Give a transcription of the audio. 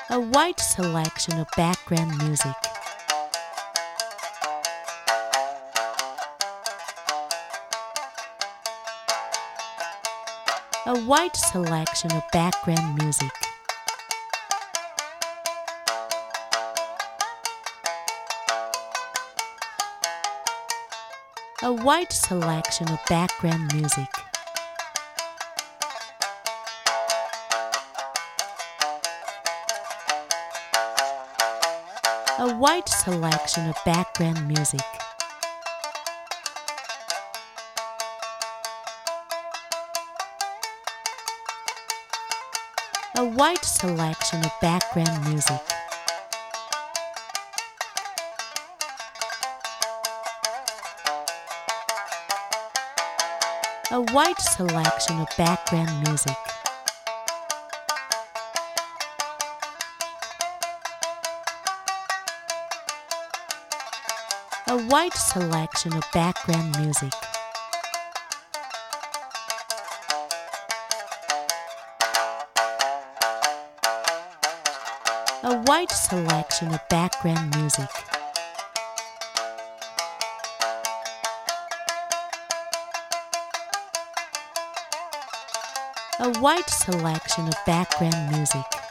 A wide selection of background music. A wide selection of background music. A wide selection of background music. A wide selection of background music. A wide selection of background music. A wide selection of background music. A wide selection of background music. A wide selection of background music. A wide selection of background music.